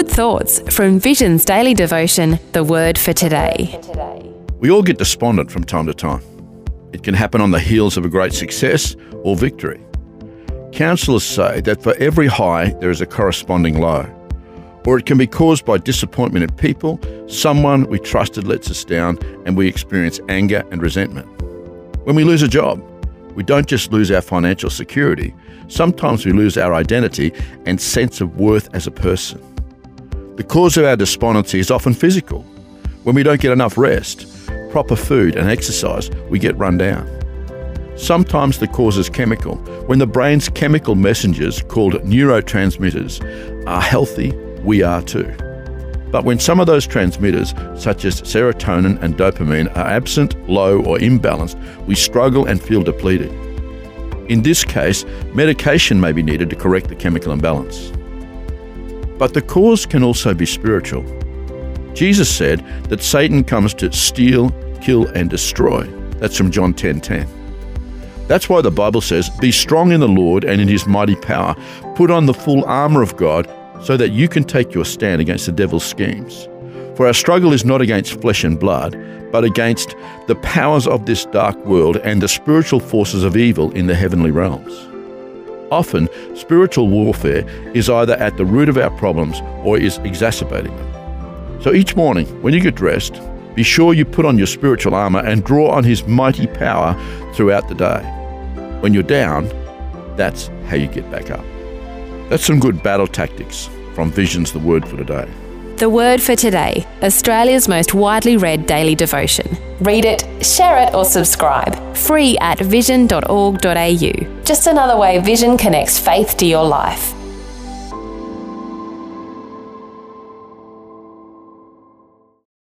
good thoughts from Vision's daily devotion, The Word for Today. We all get despondent from time to time. It can happen on the heels of a great success or victory. Counsellors say that for every high there is a corresponding low. Or it can be caused by disappointment in people, someone we trusted lets us down, and we experience anger and resentment. When we lose a job, we don't just lose our financial security. Sometimes we lose our identity and sense of worth as a person. The cause of our despondency is often physical. When we don't get enough rest, proper food and exercise, we get run down. Sometimes the cause is chemical. When the brain's chemical messengers, called neurotransmitters, are healthy, we are too. But when some of those transmitters, such as serotonin and dopamine, are absent, low or imbalanced, we struggle and feel depleted. In this case, medication may be needed to correct the chemical imbalance. But the cause can also be spiritual. Jesus said that Satan comes to steal, kill and destroy. That's from John 10:10. That's why the Bible says, "Be strong in the Lord and in his mighty power. Put on the full armour of God so that you can take your stand against the devil's schemes. For our struggle is not against flesh and blood, but against the powers of this dark world and the spiritual forces of evil in the heavenly realms." Often, spiritual warfare is either at the root of our problems or is exacerbating them. So each morning, when you get dressed, be sure you put on your spiritual armour and draw on his mighty power throughout the day. When you're down, that's how you get back up. That's some good battle tactics from Vision's The Word for Today. The Word for Today, Australia's most widely read daily devotion. Read it, share it or subscribe. Free at vision.org.au. Just another way Vision connects faith to your life.